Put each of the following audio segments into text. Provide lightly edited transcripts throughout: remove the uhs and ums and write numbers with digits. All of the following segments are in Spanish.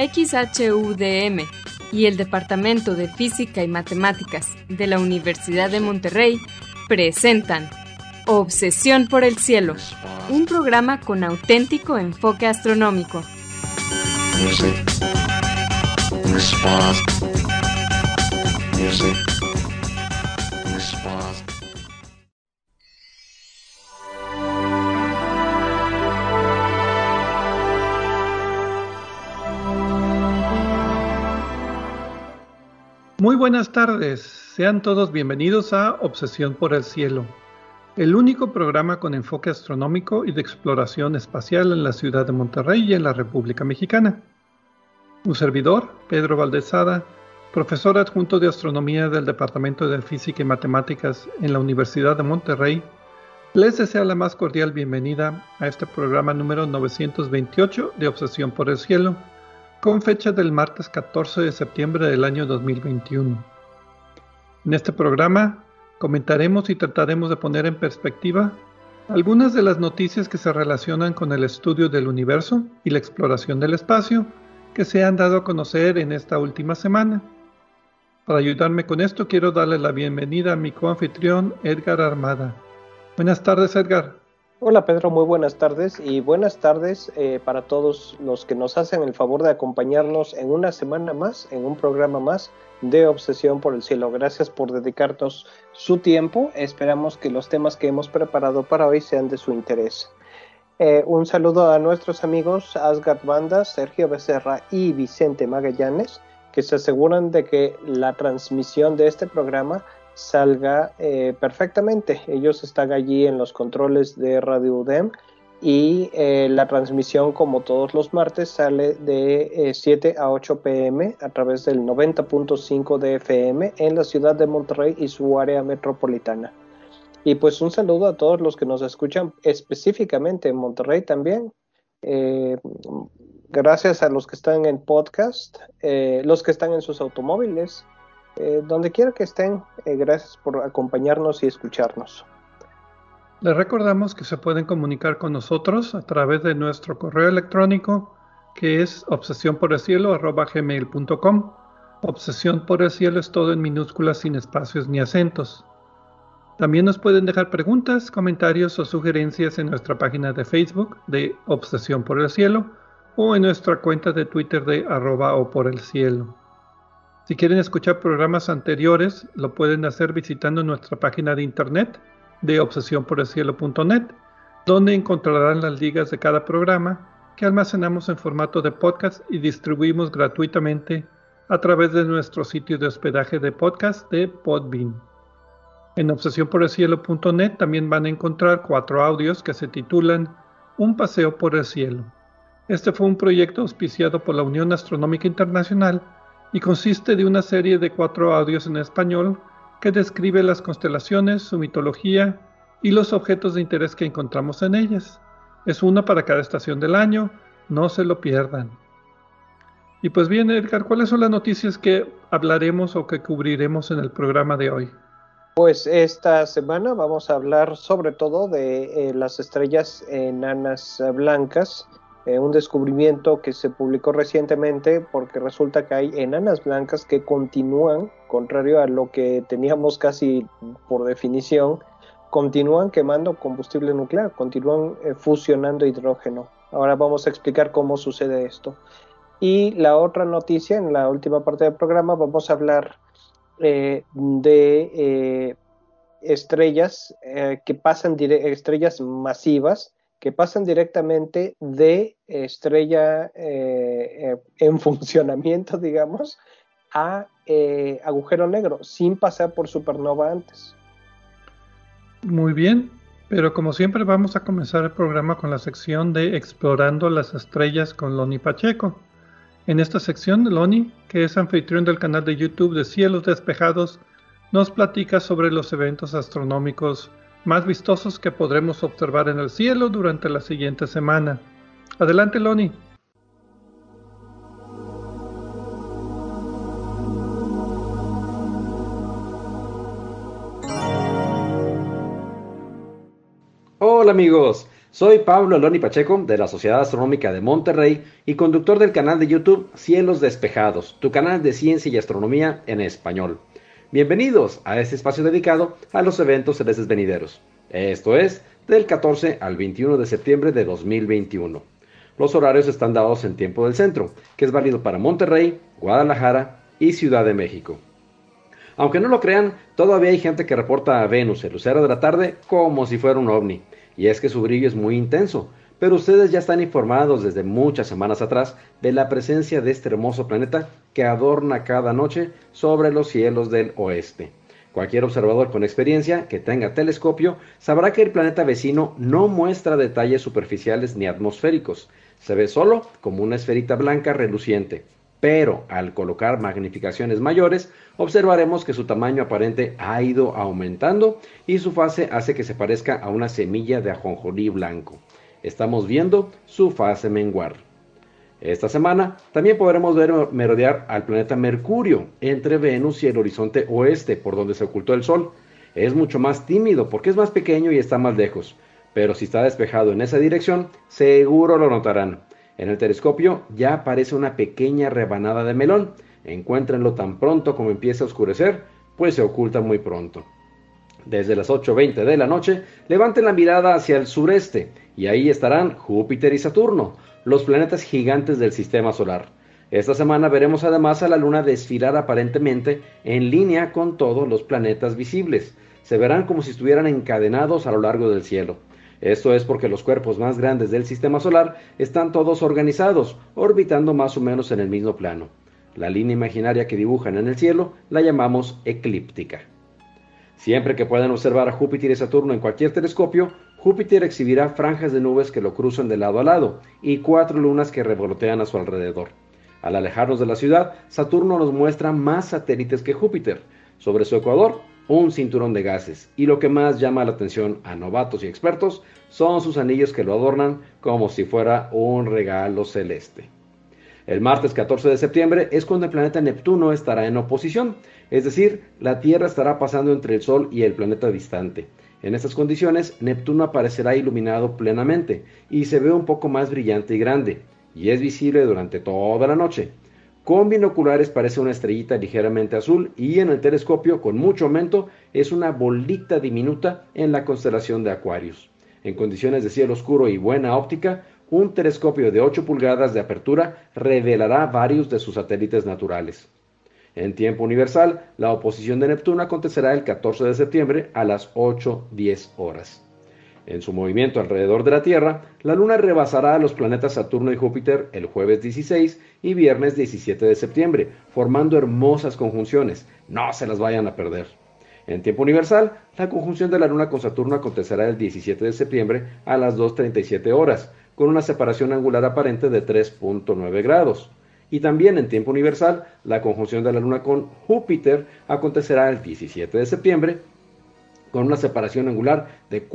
XHUDM y el Departamento de Física y Matemáticas de la Universidad de Monterrey presentan Obsesión por el Cielo, un programa con auténtico enfoque astronómico. Muy buenas tardes, sean todos bienvenidos a Obsesión por el Cielo, el único programa con enfoque astronómico y de exploración espacial en la ciudad de Monterrey y en la República Mexicana. Un servidor, Pedro Valdezada, profesor adjunto de Astronomía del Departamento de Física y Matemáticas en la Universidad de Monterrey, les desea la más cordial bienvenida a este programa número 928 de Obsesión por el Cielo, con fecha del martes 14 de septiembre del año 2021. En este programa comentaremos y trataremos de poner en perspectiva algunas de las noticias que se relacionan con el estudio del universo y la exploración del espacio que se han dado a conocer en esta última semana. Para ayudarme con esto quiero darle la bienvenida a mi coanfitrión Edgar Armada. Buenas tardes, Edgar. Hola Pedro, muy buenas tardes y buenas tardes para todos los que nos hacen el favor de acompañarnos en una semana más, en un programa más de Obsesión por el Cielo. Gracias por dedicarnos su tiempo, esperamos que los temas que hemos preparado para hoy sean de su interés. Un saludo a nuestros amigos Asgard Banda, Sergio Becerra y Vicente Magallanes, que se aseguran de que la transmisión de este programa salga perfectamente. Ellos están allí en los controles de Radio UDEM y la transmisión, como todos los martes, sale de 7 a 8 pm a través del 90.5 de FM en la ciudad de Monterrey y su área metropolitana. Y pues un saludo a todos los que nos escuchan específicamente en Monterrey también. Gracias a los que están en podcast, los que están en sus automóviles, donde quiera que estén, gracias por acompañarnos y escucharnos. Les recordamos que se pueden comunicar con nosotros a través de nuestro correo electrónico, que es obsesionporelcielo@gmail.com. Obsesión por el Cielo es todo en minúsculas, sin espacios ni acentos. También nos pueden dejar preguntas, comentarios o sugerencias en nuestra página de Facebook de Obsesión por el Cielo o en nuestra cuenta de Twitter de @oporelcielo. Si quieren escuchar programas anteriores, lo pueden hacer visitando nuestra página de internet de obsesionporelcielo.net, donde encontrarán las ligas de cada programa que almacenamos en formato de podcast y distribuimos gratuitamente a través de nuestro sitio de hospedaje de podcast de Podbean. En obsesionporelcielo.net también van a encontrar 4 audios que se titulan Un paseo por el cielo. Este fue un proyecto auspiciado por la Unión Astronómica Internacional y consiste de una serie de 4 audios en español que describe las constelaciones, su mitología y los objetos de interés que encontramos en ellas. Es uno para cada estación del año, no se lo pierdan. Y pues bien, Edgar, ¿cuáles son las noticias que hablaremos o que cubriremos en el programa de hoy? Pues esta semana vamos a hablar sobre todo de las estrellas enanas blancas, un descubrimiento que se publicó recientemente porque resulta que hay enanas blancas que continúan, contrario a lo que teníamos casi por definición, continúan quemando combustible nuclear, continúan fusionando hidrógeno. Ahora vamos a explicar cómo sucede esto. Y la otra noticia, en la última parte del programa, vamos a hablar de estrellas que pasan estrellas masivas que pasan directamente de estrella en funcionamiento, digamos, a agujero negro, sin pasar por supernova antes. Muy bien, pero como siempre vamos a comenzar el programa con la sección de Explorando las Estrellas con Loni Pacheco. En esta sección, Loni, que es anfitrión del canal de YouTube de Cielos Despejados, nos platica sobre los eventos astronómicos más vistosos que podremos observar en el cielo durante la siguiente semana. Adelante, Loni. Hola amigos, Soy Pablo Eloni Pacheco de la Sociedad Astronómica de Monterrey y conductor del canal de YouTube Cielos Despejados, tu canal de ciencia y astronomía en español. Bienvenidos a este espacio dedicado a los eventos celestes venideros. Esto es del 14 al 21 de septiembre de 2021. Los horarios están dados en tiempo del centro, que es válido para Monterrey, Guadalajara y Ciudad de México. Aunque no lo crean, todavía hay gente que reporta a Venus, el lucero de la tarde, como si fuera un ovni. Y es que su brillo es muy intenso, pero ustedes ya están informados desde muchas semanas atrás de la presencia de este hermoso planeta que adorna cada noche sobre los cielos del oeste. Cualquier observador con experiencia que tenga telescopio sabrá que el planeta vecino no muestra detalles superficiales ni atmosféricos, se ve solo como una esferita blanca reluciente. Pero al colocar magnificaciones mayores, observaremos que su tamaño aparente ha ido aumentando y su fase hace que se parezca a una semilla de ajonjolí blanco. Estamos viendo su fase menguar. Esta semana también podremos ver merodear al planeta Mercurio entre Venus y el horizonte oeste por donde se ocultó el Sol. Es mucho más tímido porque es más pequeño y está más lejos, pero si está despejado en esa dirección, seguro lo notarán. En el telescopio ya aparece una pequeña rebanada de melón. Encuéntrenlo tan pronto como empiece a oscurecer, pues se oculta muy pronto. Desde las 8:20 de la noche, levanten la mirada hacia el sureste y ahí estarán Júpiter y Saturno, los planetas gigantes del sistema solar. Esta semana veremos además a la Luna desfilar aparentemente en línea con todos los planetas visibles. Se verán como si estuvieran encadenados a lo largo del cielo. Esto es porque los cuerpos más grandes del sistema solar están todos organizados, orbitando más o menos en el mismo plano. La línea imaginaria que dibujan en el cielo la llamamos eclíptica. Siempre que puedan observar a Júpiter y Saturno en cualquier telescopio, Júpiter exhibirá franjas de nubes que lo cruzan de lado a lado y 4 lunas que revolotean a su alrededor. Al alejarnos de la ciudad, Saturno nos muestra más satélites que Júpiter. Sobre su ecuador, un cinturón de gases, y lo que más llama la atención a novatos y expertos son sus anillos que lo adornan como si fuera un regalo celeste. El martes 14 de septiembre es cuando el planeta Neptuno estará en oposición, es decir, la Tierra estará pasando entre el Sol y el planeta distante. En estas condiciones, Neptuno aparecerá iluminado plenamente y se ve un poco más brillante y grande, y es visible durante toda la noche. Con binoculares parece una estrellita ligeramente azul y en el telescopio con mucho aumento es una bolita diminuta en la constelación de Aquarius. En condiciones de cielo oscuro y buena óptica, un telescopio de 8 pulgadas de apertura revelará varios de sus satélites naturales. En tiempo universal, la oposición de Neptuno acontecerá el 14 de septiembre a las 8:10 horas. En su movimiento alrededor de la Tierra, la Luna rebasará a los planetas Saturno y Júpiter el jueves 16 y viernes 17 de septiembre, formando hermosas conjunciones. No se las vayan a perder. En tiempo universal, la conjunción de la Luna con Saturno acontecerá el 17 de septiembre a las 2:37 horas, con una separación angular aparente de 3.9 grados. Y también en tiempo universal, la conjunción de la Luna con Júpiter acontecerá el 17 de septiembre, con una separación angular de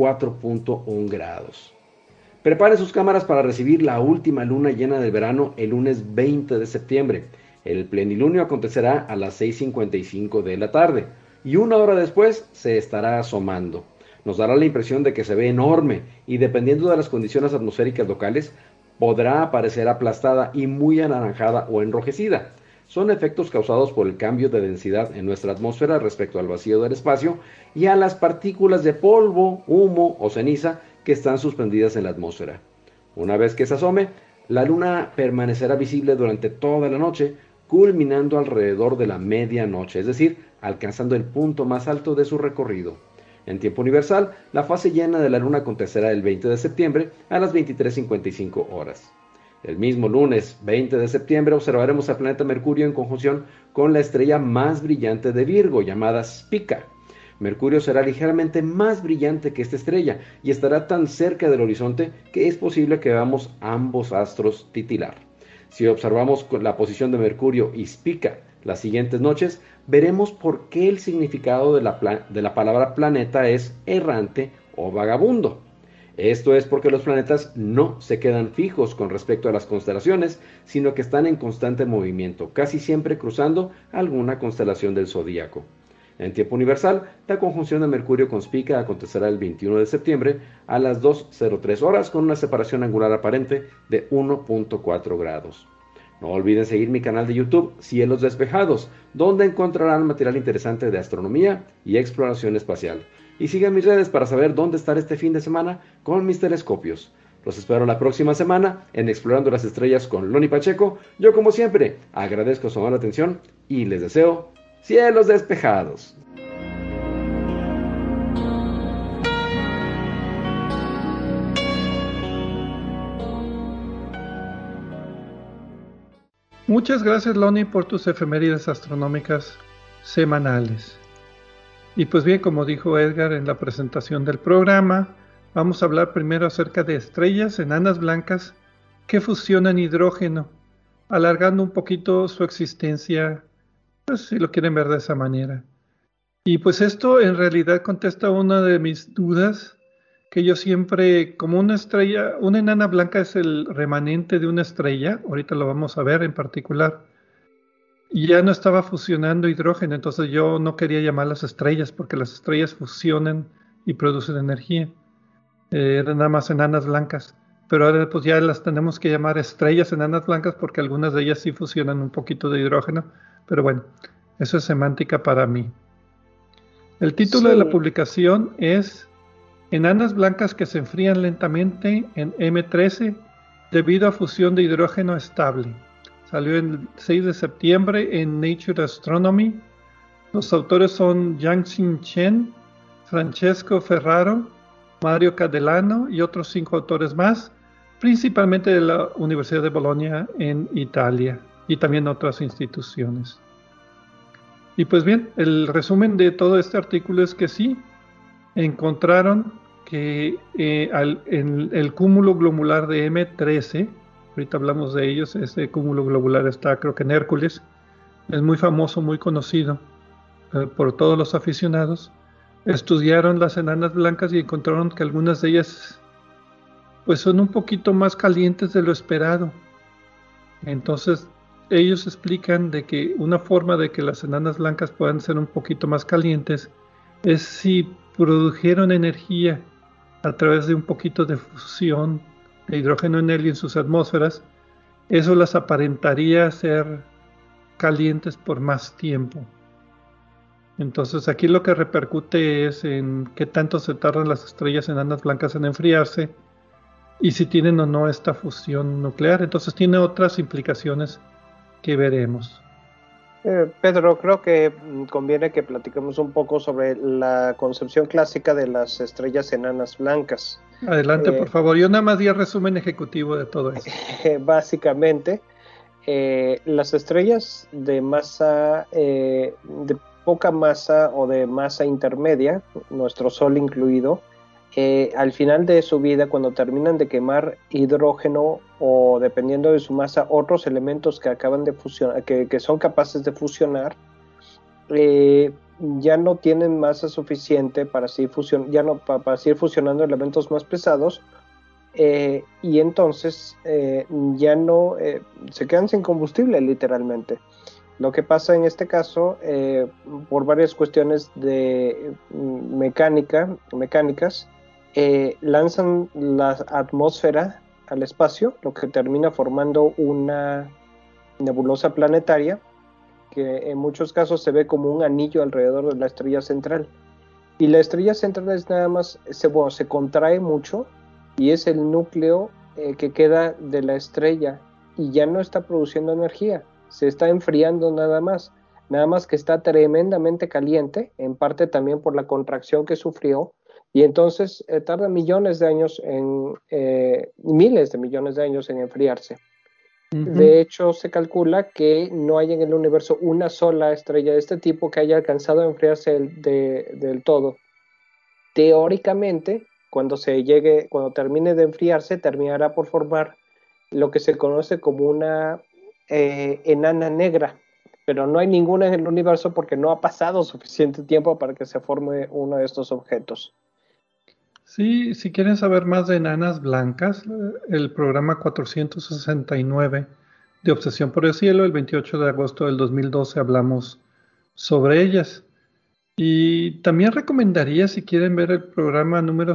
4.1 grados. Preparen sus cámaras para recibir la última luna llena del verano el lunes 20 de septiembre. El plenilunio acontecerá a las 6:55 de la tarde y una hora después se estará asomando. Nos dará la impresión de que se ve enorme y dependiendo de las condiciones atmosféricas locales, podrá aparecer aplastada y muy anaranjada o enrojecida. Son efectos causados por el cambio de densidad en nuestra atmósfera respecto al vacío del espacio y a las partículas de polvo, humo o ceniza que están suspendidas en la atmósfera. Una vez que se asome, la luna permanecerá visible durante toda la noche, culminando alrededor de la medianoche, es decir, alcanzando el punto más alto de su recorrido. En tiempo universal, la fase llena de la luna acontecerá el 20 de septiembre a las 23:55 horas. El mismo lunes 20 de septiembre observaremos al planeta Mercurio en conjunción con la estrella más brillante de Virgo, llamada Spica. Mercurio será ligeramente más brillante que esta estrella y estará tan cerca del horizonte que es posible que veamos ambos astros titilar. Si observamos la posición de Mercurio y Spica las siguientes noches, veremos por qué el significado de la palabra planeta es errante o vagabundo. Esto es porque los planetas no se quedan fijos con respecto a las constelaciones, sino que están en constante movimiento, casi siempre cruzando alguna constelación del zodíaco. En tiempo universal, la conjunción de Mercurio con Spica acontecerá el 21 de septiembre a las 2:03 horas con una separación angular aparente de 1.4 grados. No olviden seguir mi canal de YouTube Cielos Despejados, donde encontrarán material interesante de astronomía y exploración espacial. Y sigan mis redes para saber dónde estar este fin de semana con mis telescopios. Los espero la próxima semana en Explorando las Estrellas con Loni Pacheco. Yo, como siempre, agradezco su amable atención y les deseo cielos despejados. Muchas gracias, Loni, por tus efemérides astronómicas semanales. Y pues bien, como dijo Edgar en la presentación del programa, vamos a hablar primero acerca de estrellas enanas blancas que fusionan hidrógeno, alargando un poquito su existencia, pues si lo quieren ver de esa manera. Y pues esto en realidad contesta una de mis dudas, que yo siempre, como una estrella, una enana blanca es el remanente de una estrella, ahorita lo vamos a ver en particular, y ya no estaba fusionando hidrógeno, entonces yo no quería llamarlas estrellas, porque las estrellas fusionan y producen energía, eran nada más enanas blancas, pero ahora pues ya las tenemos que llamar estrellas enanas blancas, porque algunas de ellas sí fusionan un poquito de hidrógeno, pero bueno, eso es semántica para mí. El título de la publicación es Enanas blancas que se enfrían lentamente en M13 debido a fusión de hidrógeno estable. Salió el 6 de septiembre en Nature Astronomy. Los autores son Yang-Xin Chen, Francesco Ferraro, Mario Cadelano y otros 5 autores más, principalmente de la Universidad de Bolonia en Italia y también otras instituciones. Y pues bien, el resumen de todo este artículo es que sí, encontraron que en el cúmulo globular de M13, ahorita hablamos de ellos, ese cúmulo globular está creo que en Hércules, es muy famoso, muy conocido por todos los aficionados. Estudiaron las enanas blancas y encontraron que algunas de ellas pues son un poquito más calientes de lo esperado. Entonces ellos explican de que una forma de que las enanas blancas puedan ser un poquito más calientes es si produjeron energía a través de un poquito de fusión de hidrógeno en helio en sus atmósferas. Eso las aparentaría ser calientes por más tiempo. Entonces aquí lo que repercute es en qué tanto se tardan las estrellas enanas blancas en enfriarse y si tienen o no esta fusión nuclear. Entonces tiene otras implicaciones que veremos. Pedro, creo que conviene que platiquemos un poco sobre la concepción clásica de las estrellas enanas blancas. Adelante, por favor. Yo nada más di el resumen ejecutivo de todo eso. Básicamente, las estrellas de masa, de poca masa o de masa intermedia, nuestro Sol incluido, al final de su vida, cuando terminan de quemar hidrógeno o dependiendo de su masa, otros elementos que acaban de fusionar, que son capaces de fusionar, ya no tienen masa suficiente para seguir fusionando elementos más pesados, y entonces ya no se quedan sin combustible literalmente. Lo que pasa en este caso, por varias cuestiones de mecánicas, lanzan la atmósfera al espacio, lo que termina formando una nebulosa planetaria que en muchos casos se ve como un anillo alrededor de la estrella central. Y la estrella central es nada más, se contrae mucho y es el núcleo que queda de la estrella y ya no está produciendo energía, se está enfriando nada más que está tremendamente caliente, en parte también por la contracción que sufrió. Y entonces tarda miles de años en enfriarse. De hecho, se calcula que no hay en el universo una sola estrella de este tipo que haya alcanzado a enfriarse del todo. Teóricamente, cuando termine de enfriarse, terminará por formar lo que se conoce como una enana negra. Pero no hay ninguna en el universo porque no ha pasado suficiente tiempo para que se forme uno de estos objetos. Sí, si quieren saber más de enanas blancas, el programa 469 de Obsesión por el Cielo, el 28 de agosto del 2012 hablamos sobre ellas. Y también recomendaría, si quieren ver el programa número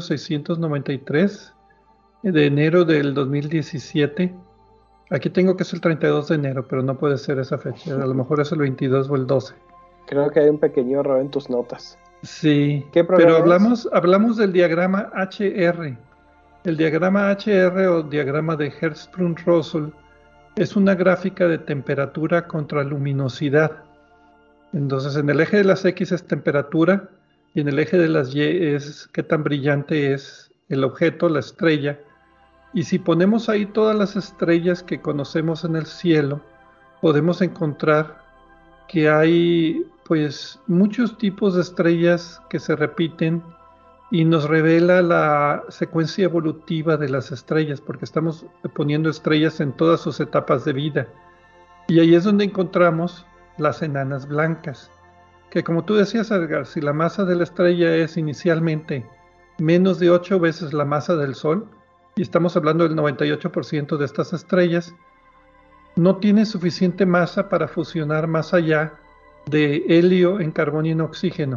693 de enero del 2017. Aquí tengo que es el 32 de enero, pero no puede ser esa fecha. A lo mejor es el 22 o el 12. Creo que hay un pequeño error en tus notas. Sí, ¿Qué pero programa es? hablamos del diagrama HR. El diagrama HR o diagrama de Hertzsprung-Russell es una gráfica de temperatura contra luminosidad. Entonces, en el eje de las X es temperatura y en el eje de las Y es qué tan brillante es el objeto, la estrella. Y si ponemos ahí todas las estrellas que conocemos en el cielo, podemos encontrar que hay pues muchos tipos de estrellas que se repiten y nos revela la secuencia evolutiva de las estrellas, porque estamos poniendo estrellas en todas sus etapas de vida. Y ahí es donde encontramos las enanas blancas, que como tú decías, Edgar, si la masa de la estrella es inicialmente menos de 8 veces la masa del Sol, y estamos hablando del 98% de estas estrellas, no tiene suficiente masa para fusionar más allá de helio en carbón y en oxígeno.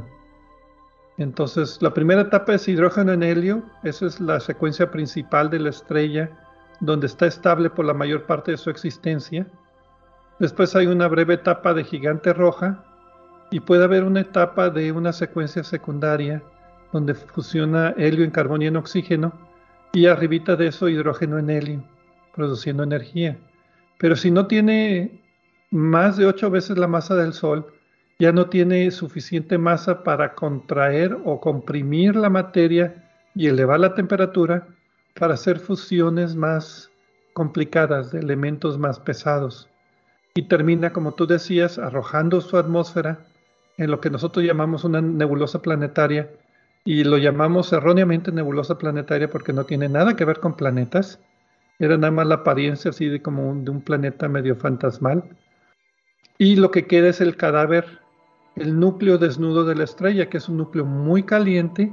Entonces, la primera etapa es hidrógeno en helio, esa es la secuencia principal de la estrella, donde está estable por la mayor parte de su existencia. Después hay una breve etapa de gigante roja y puede haber una etapa de una secuencia secundaria donde fusiona helio en carbón y en oxígeno y arribita de eso hidrógeno en helio, produciendo energía. Pero si no tiene más de 8 veces la masa del Sol, ya no tiene suficiente masa para contraer o comprimir la materia y elevar la temperatura para hacer fusiones más complicadas de elementos más pesados. Y termina, como tú decías, arrojando su atmósfera en lo que nosotros llamamos una nebulosa planetaria, y lo llamamos erróneamente nebulosa planetaria porque no tiene nada que ver con planetas, era nada más la apariencia así de como de un planeta medio fantasmal, y lo que queda es el cadáver, el núcleo desnudo de la estrella, que es un núcleo muy caliente,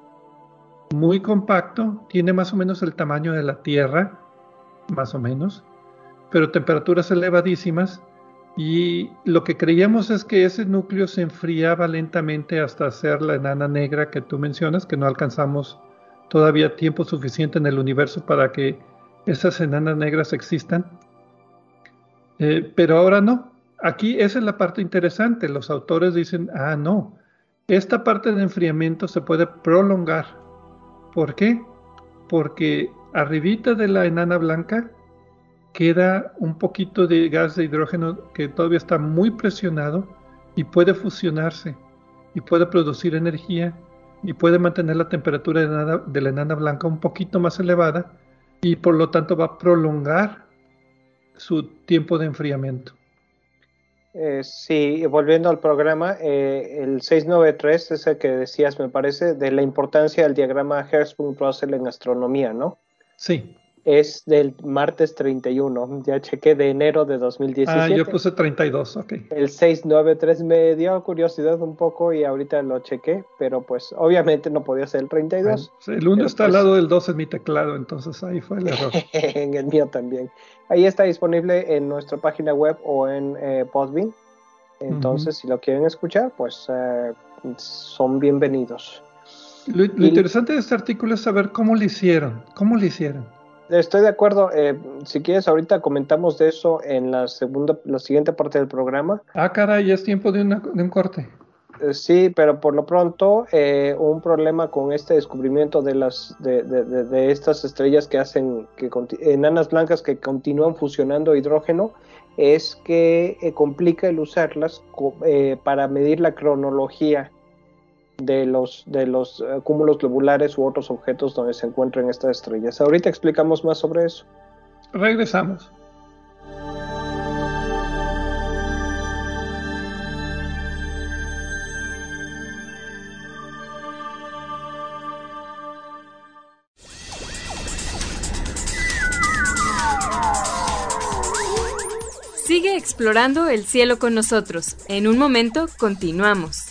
muy compacto, tiene más o menos el tamaño de la Tierra, más o menos, pero temperaturas elevadísimas, y lo que creíamos es que ese núcleo se enfriaba lentamente hasta ser la enana negra que tú mencionas, que no alcanzamos todavía tiempo suficiente en el universo para que esas enanas negras existan. Pero ahora no. Aquí esa es la parte interesante. Los autores dicen, ah, no, esta parte de enfriamiento se puede prolongar. ¿Por qué? Porque arribita de la enana blanca queda un poquito de gas de hidrógeno que todavía está muy presionado y puede fusionarse y puede producir energía y puede mantener la temperatura de la enana blanca un poquito más elevada y por lo tanto va a prolongar su tiempo de enfriamiento. Sí, volviendo al programa, el 693 es el que decías, me parece, de la importancia del diagrama Hertzsprung-Russell en astronomía, ¿no? Sí. Es del martes 31, ya chequé, de enero de 2017. Yo puse 32, ok. El 693 me dio curiosidad un poco y ahorita lo chequé, pero pues obviamente no podía ser el 32. Bueno, el 1 está pues, al lado del 2 en mi teclado, entonces ahí fue el error. En el mío también. Ahí está disponible en nuestra página web o en Podbean. Entonces, si lo quieren escuchar, pues son bienvenidos. Lo interesante de este artículo es saber cómo lo hicieron. ¿Cómo lo hicieron? Estoy de acuerdo. Si quieres, ahorita comentamos de eso en la siguiente parte del programa. Ah, caray, ya es tiempo de un corte. Sí, pero por lo pronto, un problema con este descubrimiento de estas estrellas que hacen enanas blancas que continúan fusionando hidrógeno es que complica el usarlas para medir la cronología de los cúmulos globulares u otros objetos donde se encuentran estas estrellas. Ahorita explicamos más sobre eso. Regresamos. Sigue explorando el cielo con nosotros. En un momento, continuamos.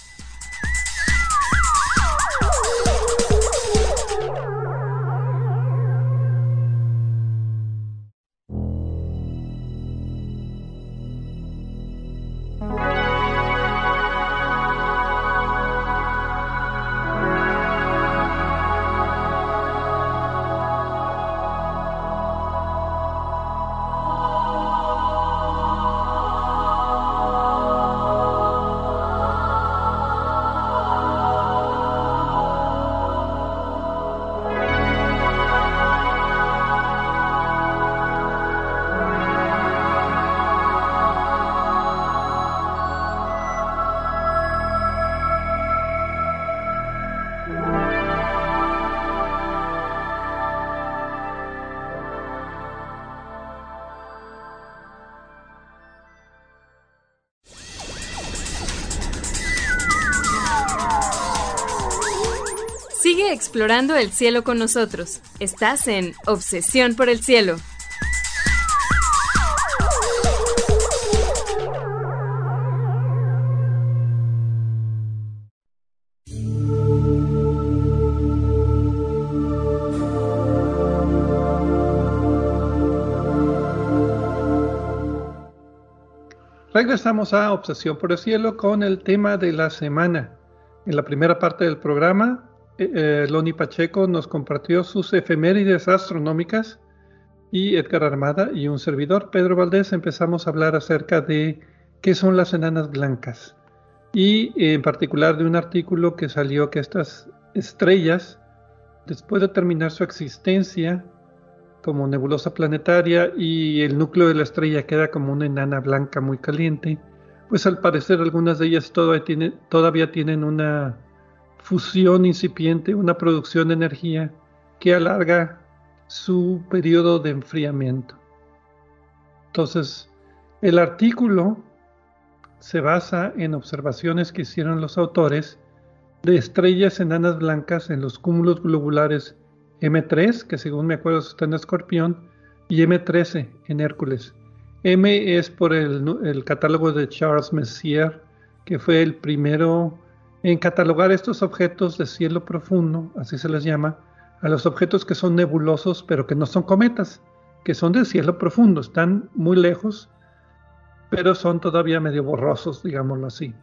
Sigue explorando el cielo con nosotros. Estás en Obsesión por el Cielo. Regresamos a Obsesión por el Cielo con el tema de la semana. En la primera parte del programa, Loni Pacheco nos compartió sus efemérides astronómicas y Edgar Armada y un servidor, Pedro Valdés, empezamos a hablar acerca de qué son las enanas blancas y en particular de un artículo que salió que estas estrellas, después de terminar su existencia como nebulosa planetaria y el núcleo de la estrella queda como una enana blanca muy caliente, pues al parecer algunas de ellas todavía tienen una fusión incipiente, una producción de energía que alarga su periodo de enfriamiento. Entonces, el artículo se basa en observaciones que hicieron los autores de estrellas enanas blancas en los cúmulos globulares M3, que según me acuerdo está en Escorpión, y M13 en Hércules. M es por el catálogo de Charles Messier, que fue el primero en catalogar estos objetos de cielo profundo, así se les llama, a los objetos que son nebulosos, pero que no son cometas, que son de cielo profundo, están muy lejos, pero son todavía medio borrosos, digámoslo así.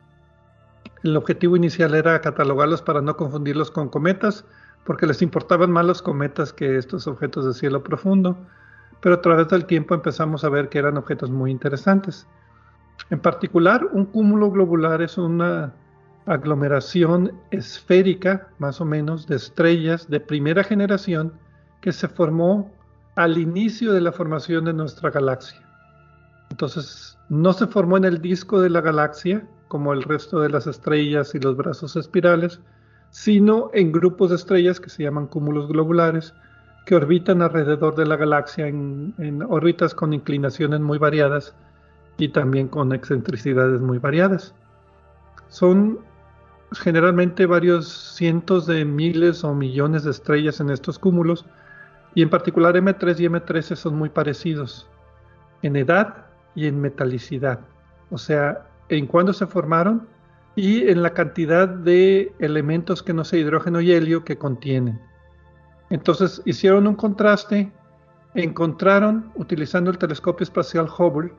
El objetivo inicial era catalogarlos para no confundirlos con cometas, porque les importaban más los cometas que estos objetos de cielo profundo, pero a través del tiempo empezamos a ver que eran objetos muy interesantes. En particular, un cúmulo globular es una aglomeración esférica, más o menos, de estrellas de primera generación que se formó al inicio de la formación de nuestra galaxia. Entonces, no se formó en el disco de la galaxia, como el resto de las estrellas y los brazos espirales, sino en grupos de estrellas que se llaman cúmulos globulares, que orbitan alrededor de la galaxia en órbitas con inclinaciones muy variadas y también con excentricidades muy variadas. Son generalmente varios cientos de miles o millones de estrellas en estos cúmulos, y en particular M3 y M13 son muy parecidos en edad y en metalicidad, o sea, en cuándo se formaron y en la cantidad de elementos que no sé, hidrógeno y helio que contienen. Entonces hicieron un contraste, encontraron, utilizando el telescopio espacial Hubble,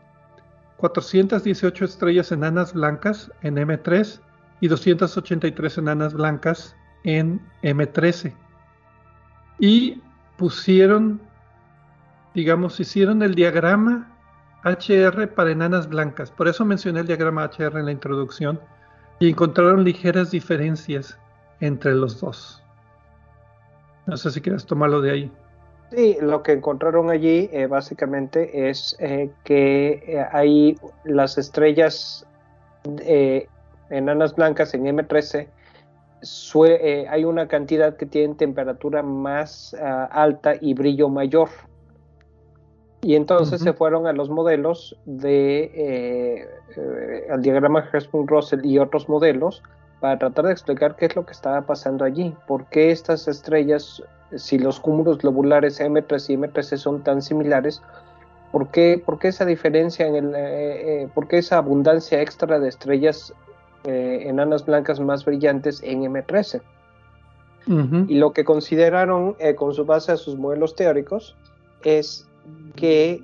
418 estrellas enanas blancas en M3 y 283 enanas blancas en M13. Y pusieron, digamos, hicieron el diagrama HR para enanas blancas. Por eso mencioné el diagrama HR en la introducción. Y encontraron ligeras diferencias entre los dos. No sé si quieres tomarlo de ahí. Sí, lo que encontraron allí básicamente es que hay las estrellas enanas blancas en M13, hay una cantidad que tienen temperatura más alta y brillo mayor. Y entonces se fueron a los modelos al diagrama Hertzsprung-Russell y otros modelos para tratar de explicar qué es lo que estaba pasando allí. ¿Por qué estas estrellas, si los cúmulos globulares M3 y M13 son tan similares, por qué esa diferencia, por qué esa abundancia extra de estrellas enanas blancas más brillantes en M13? Y lo que consideraron con su base a sus modelos teóricos es que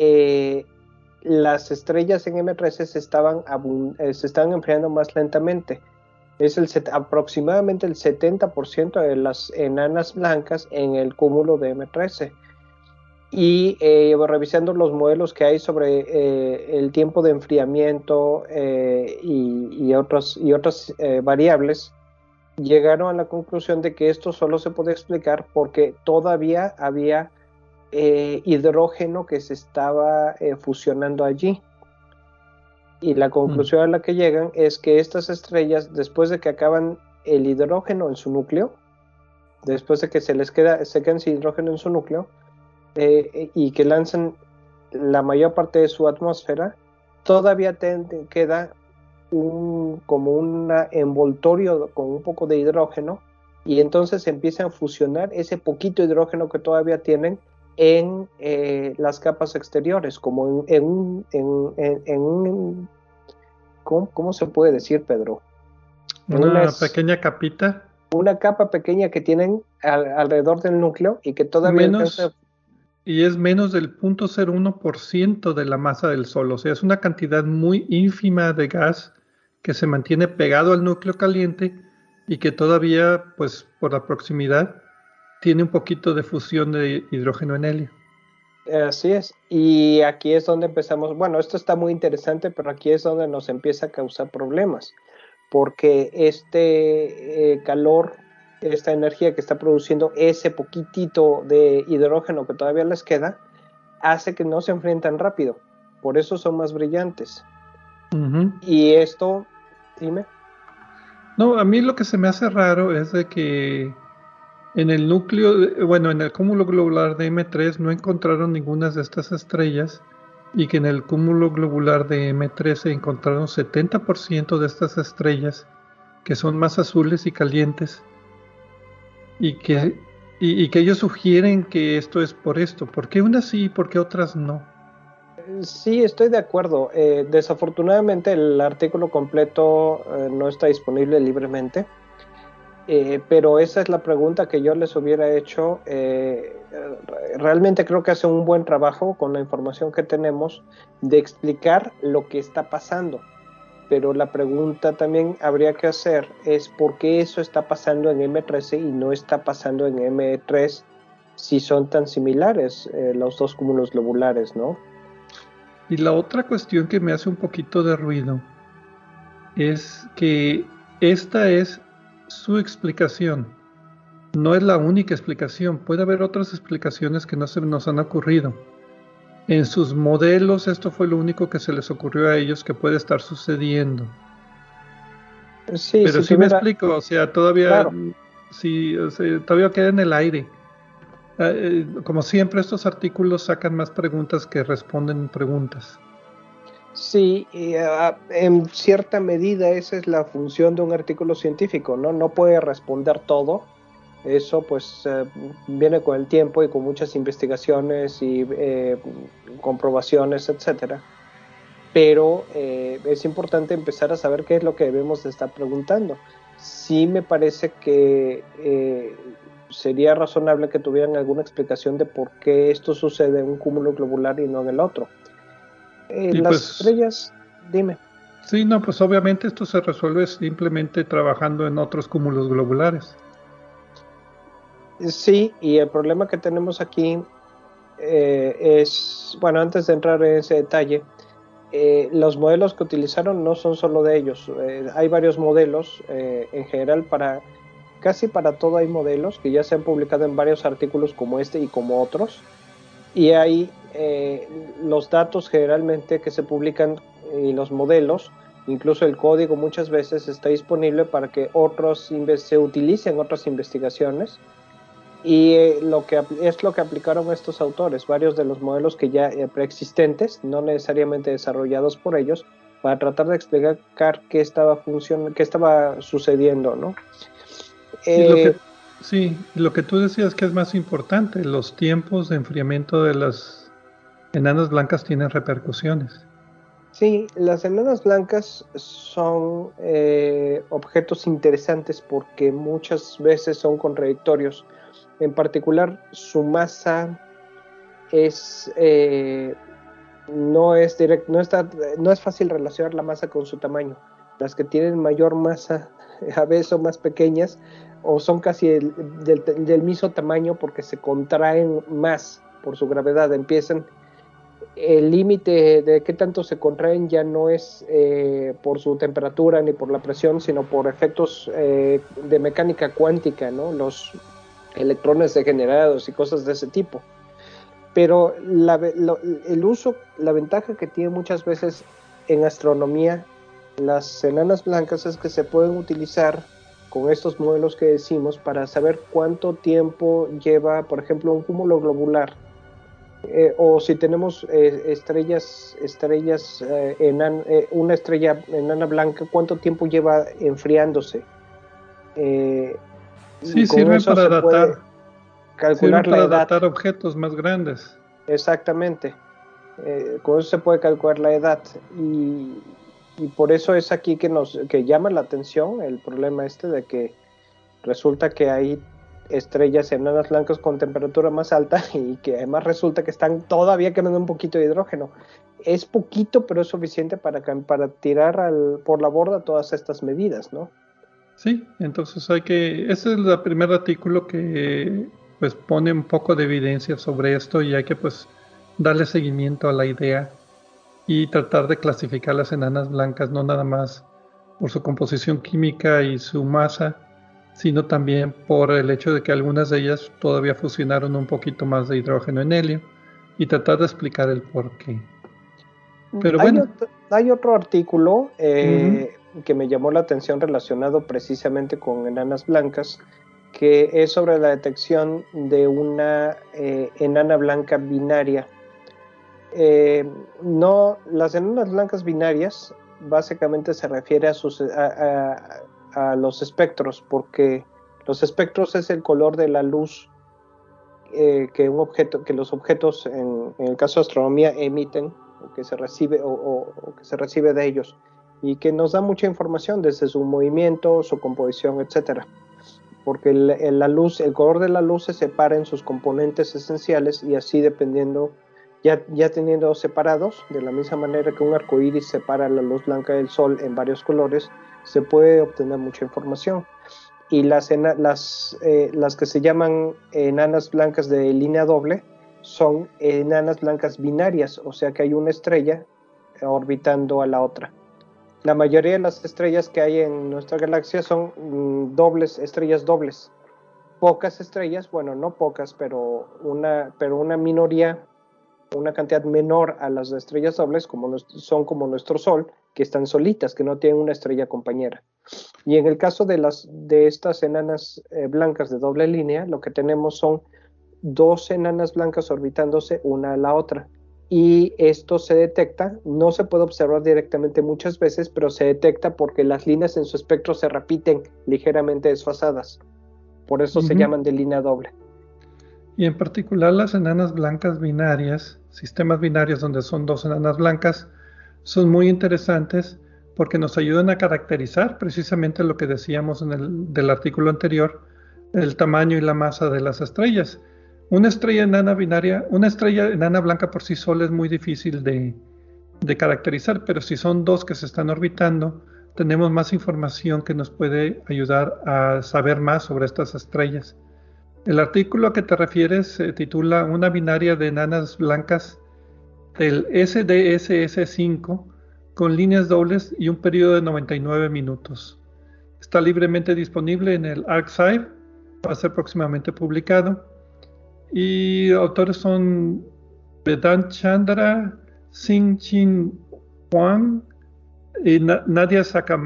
las estrellas en M13 se están enfriando más lentamente. Es aproximadamente el 70% de las enanas blancas en el cúmulo de M13. Y revisando los modelos que hay sobre el tiempo de enfriamiento y otras variables, llegaron a la conclusión de que esto solo se puede explicar porque todavía había hidrógeno que se estaba fusionando allí. Y la conclusión a la que llegan es que estas estrellas, después de que acaban el hidrógeno en su núcleo, después de que se quedan sin hidrógeno en su núcleo y que lanzan la mayor parte de su atmósfera, todavía queda como un envoltorio con un poco de hidrógeno y entonces empiezan a fusionar ese poquito hidrógeno que todavía tienen en las capas exteriores, como ¿cómo se puede decir, Pedro? Una pequeña capita. Una capa pequeña que tienen alrededor del núcleo y que todavía alcanza. Y es menos del 0.01% de la masa del Sol, o sea, es una cantidad muy ínfima de gas que se mantiene pegado al núcleo caliente y que todavía, pues por la proximidad, tiene un poquito de fusión de hidrógeno en helio. Así es, y aquí es donde empezamos, bueno, esto está muy interesante, pero aquí es donde nos empieza a causar problemas, porque este calor, esta energía que está produciendo ese poquitito de hidrógeno que todavía les queda, hace que no se enfríen tan rápido, por eso son más brillantes. Y esto, dime. No, a mí lo que se me hace raro es de que en el núcleo, bueno, en el cúmulo globular de M3 no encontraron ninguna de estas estrellas y que en el cúmulo globular de M3 se encontraron 70% de estas estrellas que son más azules y calientes y que ellos sugieren que esto es por esto. ¿Por qué unas sí y por qué otras no? Sí, estoy de acuerdo. Desafortunadamente el artículo completo no está disponible libremente, pero esa es la pregunta que yo les hubiera hecho. Realmente creo que hace un buen trabajo con la información que tenemos de explicar lo que está pasando, pero la pregunta también habría que hacer es por qué eso está pasando en M13 y no está pasando en M3 si son tan similares los dos cúmulos globulares, ¿no? Y la otra cuestión que me hace un poquito de ruido es que esta es su explicación. No es la única explicación. Puede haber otras explicaciones que no se nos han ocurrido. En sus modelos esto fue lo único que se les ocurrió a ellos que puede estar sucediendo. Sí, pero si sí tuviera... me explico, o sea, todavía, claro. sí, o sea, todavía queda en el aire. Como siempre, estos artículos sacan más preguntas que responden preguntas. Sí, y, en cierta medida esa es la función de un artículo científico, ¿no? No puede responder todo. Eso pues viene con el tiempo y con muchas investigaciones y comprobaciones, etcétera. Pero es importante empezar a saber qué es lo que debemos de estar preguntando. Sí me parece que sería razonable que tuvieran alguna explicación de por qué esto sucede en un cúmulo globular y no en el otro. Las pues, estrellas, dime. Sí, no, pues obviamente esto se resuelve simplemente trabajando en otros cúmulos globulares. Sí, y el problema que tenemos aquí es, bueno, antes de entrar en ese detalle, los modelos que utilizaron no son solo de ellos. Hay varios modelos en general casi para todo hay modelos que ya se han publicado en varios artículos como este y como otros. Y hay los datos generalmente que se publican y los modelos, incluso el código muchas veces está disponible para que se utilicen otras investigaciones. Y lo que aplicaron estos autores, varios de los modelos que ya preexistentes, no necesariamente desarrollados por ellos, para tratar de explicar qué estaba sucediendo, ¿no? Lo que tú decías que es más importante, los tiempos de enfriamiento de las enanas blancas tienen repercusiones. Sí, las enanas blancas son objetos interesantes porque muchas veces son contradictorios. En particular, su masa no es fácil relacionar la masa con su tamaño. Las que tienen mayor masa a veces son más pequeñas o son casi del mismo tamaño porque se contraen más por su gravedad. El límite de qué tanto se contraen ya no es por su temperatura ni por la presión, sino por efectos de mecánica cuántica, ¿no? Los electrones degenerados y cosas de ese tipo. Pero la ventaja que tiene muchas veces en astronomía las enanas blancas es que se pueden utilizar con estos modelos que decimos para saber cuánto tiempo lleva, por ejemplo, un cúmulo globular. O si tenemos una estrella enana blanca, cuánto tiempo lleva enfriándose. Sí, sirven para datar. Calcular la edad. Datar objetos más grandes. Exactamente. Con eso se puede calcular la edad. Y por eso es aquí que llama la atención el problema de que resulta que hay estrellas enanas blancas con temperatura más alta y que además resulta que están todavía quemando un poquito de hidrógeno. Es poquito, pero es suficiente para tirar por la borda todas estas medidas, ¿no? Sí, entonces ese es el primer artículo que pues pone un poco de evidencia sobre esto y hay que pues darle seguimiento a la idea y tratar de clasificar las enanas blancas no nada más por su composición química y su masa, sino también por el hecho de que algunas de ellas todavía fusionaron un poquito más de hidrógeno en helio y tratar de explicar el por qué. Pero bueno. Hay otro artículo que me llamó la atención relacionado precisamente con enanas blancas, que es sobre la detección de una enana blanca binaria. Las enanas blancas binarias básicamente se refiere a los espectros, porque los espectros es el color de la luz que los objetos en el caso de astronomía emiten, o que se recibe o que se recibe de ellos, y que nos da mucha información desde su movimiento, su composición, etcétera, porque el color de la luz se separa en sus componentes esenciales y así dependiendo, ya teniendo separados, de la misma manera que un arco iris separa la luz blanca del sol en varios colores, se puede obtener mucha información. Y las que se llaman enanas blancas de línea doble son enanas blancas binarias, o sea que hay una estrella orbitando a la otra. La mayoría de las estrellas que hay en nuestra galaxia son estrellas dobles. Pocas estrellas, bueno, no pocas, pero una minoría, una cantidad menor a las estrellas dobles, son como nuestro Sol, que están solitas, que no tienen una estrella compañera. Y en el caso de estas enanas blancas de doble línea, lo que tenemos son dos enanas blancas orbitándose una a la otra. Y esto se detecta, no se puede observar directamente muchas veces, pero se detecta porque las líneas en su espectro se repiten ligeramente desfasadas. Por eso se llaman de línea doble. Y en particular las enanas blancas binarias, sistemas binarios donde son dos enanas blancas, son muy interesantes porque nos ayudan a caracterizar precisamente lo que decíamos del artículo anterior, el tamaño y la masa de las estrellas. Una estrella enana blanca por sí sola es muy difícil de caracterizar, pero si son dos que se están orbitando, tenemos más información que nos puede ayudar a saber más sobre estas estrellas. El artículo a que te refieres se titula Una binaria de enanas blancas del SDSS5 con líneas dobles y un periodo de 99 minutos. Está libremente disponible en el arXiv, va a ser próximamente publicado. Y autores son Vedant Chandra, Xing-Chin Huang y Nadia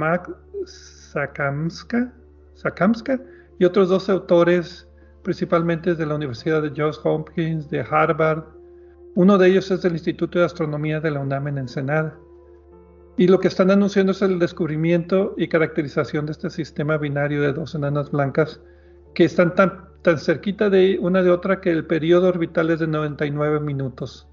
Sakamska y otros 12 autores, principalmente de la Universidad de Johns Hopkins, de Harvard. Uno de ellos es del Instituto de Astronomía de la UNAM en Ensenada. Y lo que están anunciando es el descubrimiento y caracterización de este sistema binario de dos enanas blancas que están tan cerquita de una de otra que el periodo orbital es de 99 minutos.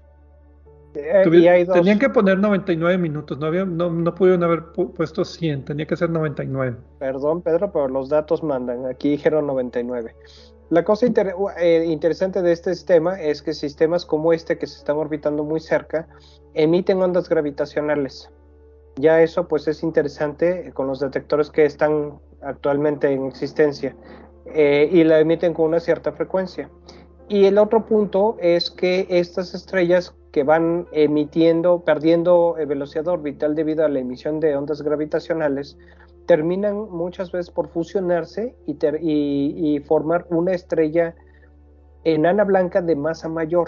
Tenían que poner 99 minutos, no pudieron haber puesto 100, tenía que ser 99. Perdón, Pedro, pero los datos mandan, aquí dijeron 99. La cosa interesante de este sistema es que sistemas como este, que se están orbitando muy cerca, emiten ondas gravitacionales. Ya eso pues es interesante con los detectores que están actualmente en existencia, y la emiten con una cierta frecuencia. Y el otro punto es que estas estrellas que van perdiendo velocidad orbital debido a la emisión de ondas gravitacionales, terminan muchas veces por fusionarse y formar una estrella enana blanca de masa mayor.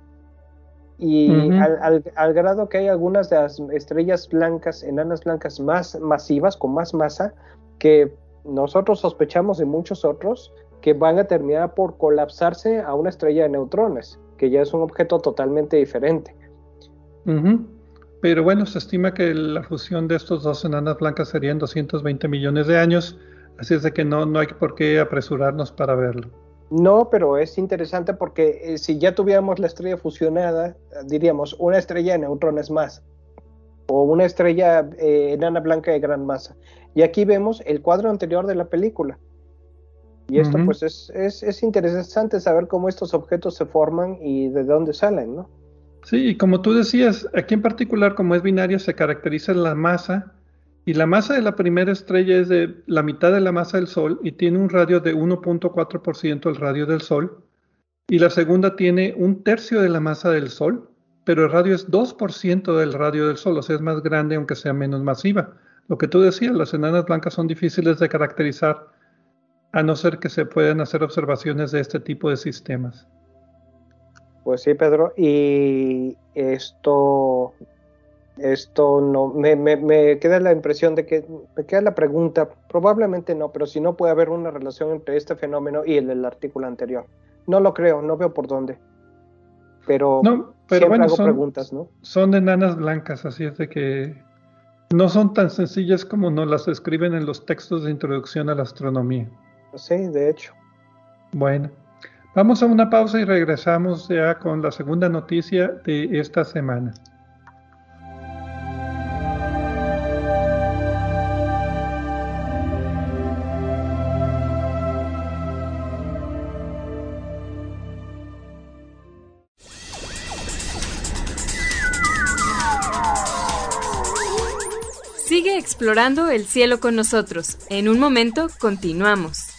Y al grado que hay algunas de las estrellas blancas, enanas blancas más masivas, con más masa, que nosotros sospechamos de muchos otros, que van a terminar por colapsarse a una estrella de neutrones, que ya es un objeto totalmente diferente. Pero bueno, se estima que la fusión de estos dos enanas blancas sería en 220 millones de años, Así es de que no hay por qué apresurarnos para verlo. No, pero es interesante porque si ya tuviéramos la estrella fusionada, diríamos una estrella de neutrones más, o una estrella enana blanca de gran masa. Y aquí vemos el cuadro anterior de la película. Y esto pues es interesante saber cómo estos objetos se forman y de dónde salen, ¿no? Sí, y como tú decías, aquí en particular, como es binaria, se caracteriza la masa, y la masa de la primera estrella es de la mitad de la masa del Sol y tiene un radio de 1.4% el radio del Sol, y la segunda tiene un tercio de la masa del Sol, pero el radio es 2% del radio del Sol, o sea, es más grande aunque sea menos masiva. Lo que tú decías, las enanas blancas son difíciles de caracterizar, a no ser que se puedan hacer observaciones de este tipo de sistemas. Pues sí, Pedro, y esto no, me queda la impresión de que, me queda la pregunta, probablemente no, pero si no puede haber una relación entre este fenómeno y el del artículo anterior. No lo creo, no veo por dónde. Pero siempre bueno, hago preguntas, ¿no? Son enanas blancas, así es de que no son tan sencillas como nos las escriben en los textos de introducción a la astronomía. Sí, de hecho. Bueno, vamos a una pausa y regresamos ya con la segunda noticia de esta semana. Sigue explorando el cielo con nosotros. En un momento continuamos.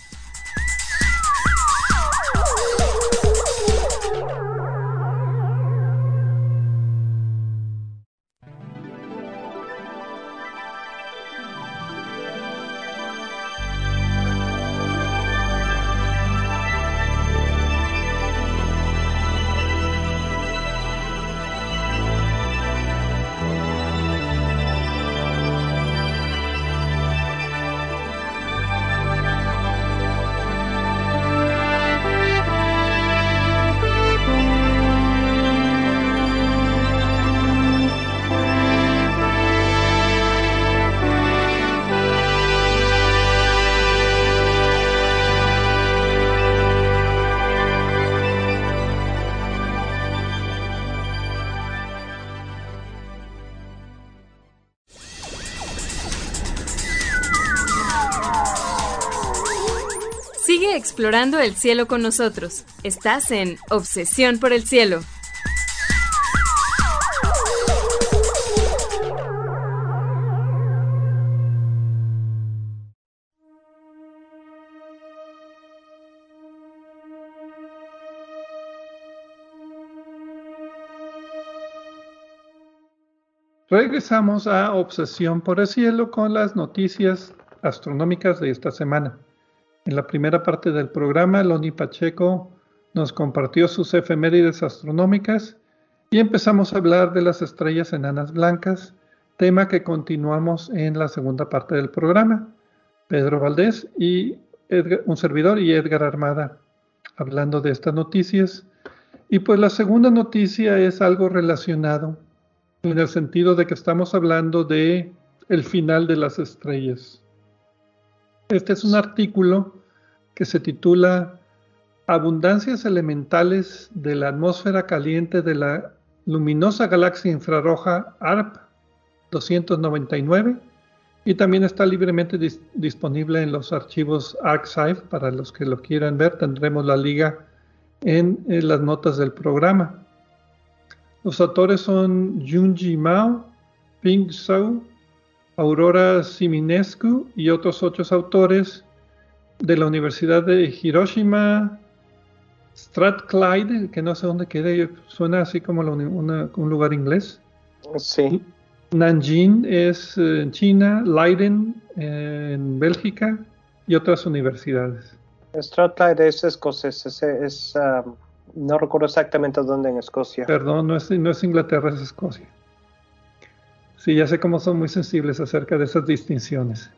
Sigue explorando el cielo con nosotros. Estás en Obsesión por el Cielo. Regresamos a Obsesión por el Cielo con las noticias astronómicas de esta semana. En la primera parte del programa, Loni Pacheco nos compartió sus efemérides astronómicas y empezamos a hablar de las estrellas enanas blancas, tema que continuamos en la segunda parte del programa. Pedro Valdés y un servidor y Edgar Armada hablando de estas noticias. Y pues la segunda noticia es algo relacionado en el sentido de que estamos hablando de el final de las estrellas. Este es un artículo que se titula Abundancias elementales de la atmósfera caliente de la luminosa galaxia infrarroja ARP 299 y también está libremente disponible en los archivos arXiv para los que lo quieran ver. Tendremos la liga en las notas del programa. Los autores son Junji Mao, Ping Zhou, Aurora Siminescu y otros 8 autores de la Universidad de Hiroshima, Strathclyde, que no sé dónde queda, suena así como un lugar inglés. Sí. Nanjing es en China, Leiden en Bélgica y otras universidades. Strathclyde es escocés, no recuerdo exactamente dónde en Escocia. Perdón, no es Inglaterra, es Escocia. Sí, ya sé cómo son muy sensibles acerca de esas distinciones.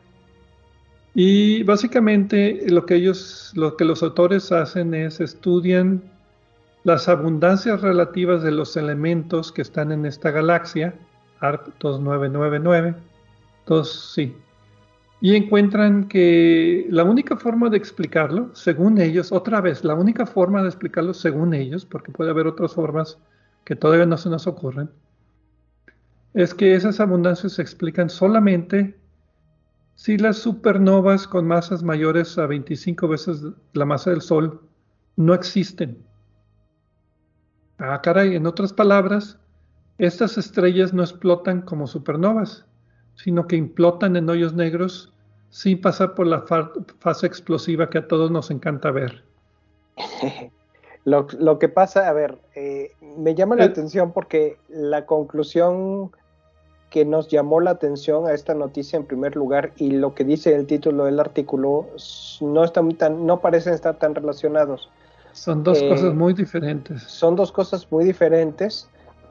Y básicamente lo que los autores hacen es estudian las abundancias relativas de los elementos que están en esta galaxia, ARP 2999, Y encuentran que la única forma de explicarlo, según ellos, otra vez, la única forma de explicarlo según ellos, porque puede haber otras formas que todavía no se nos ocurren, es que esas abundancias se explican solamente si las supernovas con masas mayores a 25 veces la masa del Sol no existen. Ah, caray, en otras palabras, estas estrellas no explotan como supernovas, sino que implotan en hoyos negros sin pasar por la fase explosiva que a todos nos encanta ver. Lo que pasa, a ver, me llama la atención porque la conclusión que nos llamó la atención a esta noticia en primer lugar y lo que dice el título del artículo no parecen estar tan relacionados. Son dos cosas muy diferentes. Son dos cosas muy diferentes.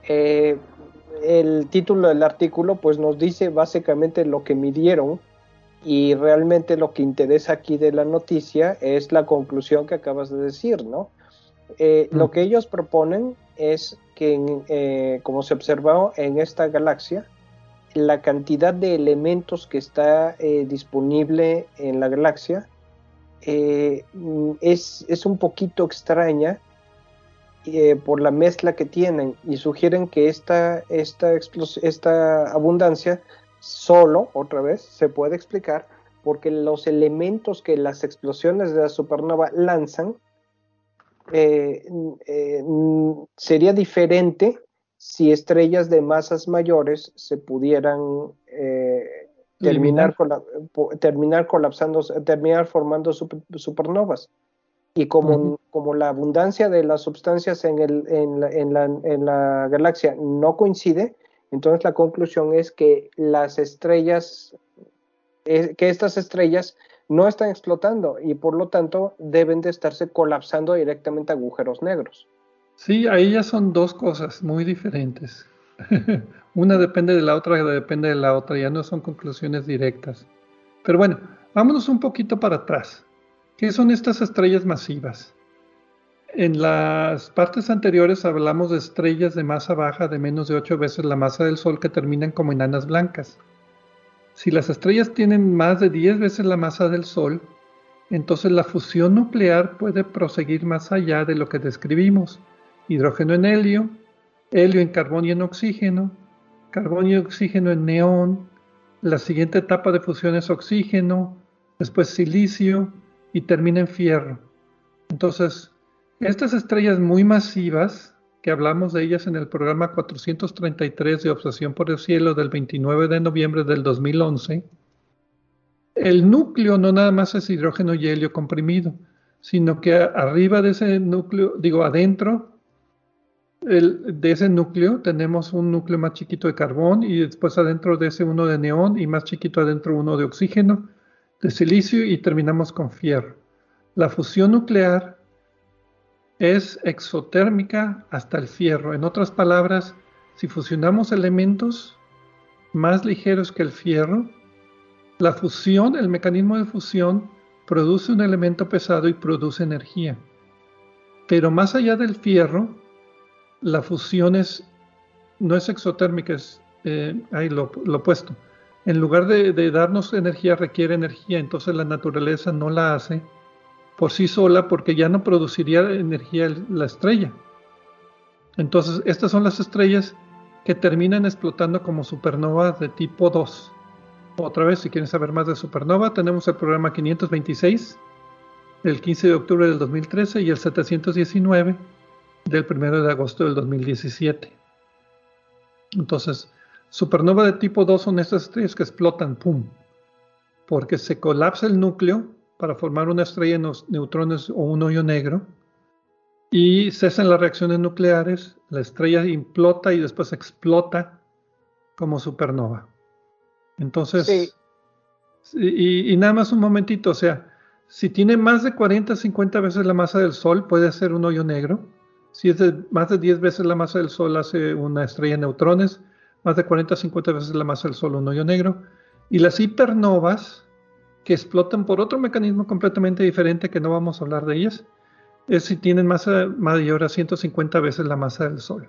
El título del artículo pues nos dice básicamente lo que midieron y realmente lo que interesa aquí de la noticia es la conclusión que acabas de decir, ¿no? Lo que ellos proponen es que, como se observó en esta galaxia, la cantidad de elementos que está disponible en la galaxia es un poquito extraña por la mezcla que tienen y sugieren que esta abundancia solo, otra vez, se puede explicar porque los elementos que las explosiones de la supernova lanzan sería diferente si estrellas de masas mayores se pudieran terminar formando supernovas. Y como la abundancia de las sustancias en la galaxia no coincide, entonces la conclusión es que estas estrellas no están explotando y por lo tanto deben de estarse colapsando directamente a agujeros negros. Sí, ahí ya son dos cosas muy diferentes. Una depende de la otra, ya no son conclusiones directas. Pero bueno, vámonos un poquito para atrás. ¿Qué son estas estrellas masivas? En las partes anteriores hablamos de estrellas de masa baja de menos de 8 veces la masa del Sol que terminan como enanas blancas. Si las estrellas tienen más de 10 veces la masa del Sol, entonces la fusión nuclear puede proseguir más allá de lo que describimos. Hidrógeno en helio, helio en carbón y en oxígeno, carbón y oxígeno en neón, la siguiente etapa de fusión es oxígeno, después silicio y termina en fierro. Entonces, estas estrellas muy masivas, que hablamos de ellas en el programa 433 de Obsesión por el Cielo del 29 de noviembre del 2011, el núcleo no nada más es hidrógeno y helio comprimido, sino que arriba de ese núcleo, adentro de ese núcleo tenemos un núcleo más chiquito de carbón y después adentro de ese uno de neón y más chiquito adentro uno de oxígeno, de silicio y terminamos con fierro. La fusión nuclear es exotérmica hasta el fierro. En otras palabras, si fusionamos elementos más ligeros que el fierro, la fusión, el mecanismo de fusión, produce un elemento pesado y produce energía. Pero más allá del fierro, la fusión no es exotérmica, es lo opuesto. En lugar de darnos energía, requiere energía, entonces la naturaleza no la hace por sí sola porque ya no produciría energía la estrella. Entonces, estas son las estrellas que terminan explotando como supernovas de tipo 2. Otra vez, si quieren saber más de supernova, tenemos el programa 526 del 15 de octubre del 2013 y el 719 del 1 de agosto del 2017. Entonces, supernova de tipo 2 son estas estrellas que explotan, ¡pum!, porque se colapsa el núcleo para formar una estrella de neutrones o un hoyo negro y cesan las reacciones nucleares, la estrella implota y después explota como supernova. Entonces, sí. y nada más un momentito, si tiene más de 40, 50 veces la masa del Sol, puede ser un hoyo negro. Si es más de 10 veces la masa del Sol, hace una estrella de neutrones. Más de 40, 50 veces la masa del Sol, un hoyo negro. Y las hipernovas, que explotan por otro mecanismo completamente diferente, que no vamos a hablar de ellas, es si tienen masa mayor a 150 veces la masa del Sol.